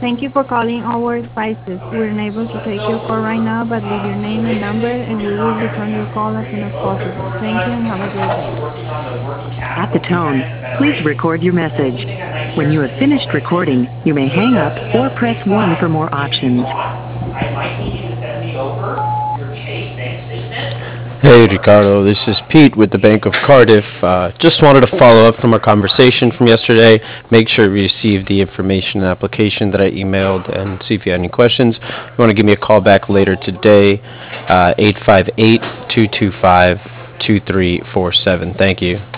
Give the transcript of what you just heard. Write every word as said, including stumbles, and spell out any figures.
Thank you for calling our Spices. We're unable to take your call right now, but leave your name and number, and we will return your call as soon as possible. Thank you and have a great day. At the tone, please record your message. When you have finished recording, you may hang up or press one for more options. Hey Ricardo, this is Pete with the Bank of Cardiff. Uh, just wanted to follow up from our conversation from yesterday. Make sure you received the information and application that I emailed and see if you had any questions. If you want to give me a call back later today, uh, eight five eight, two two five, two three four seven. Thank you.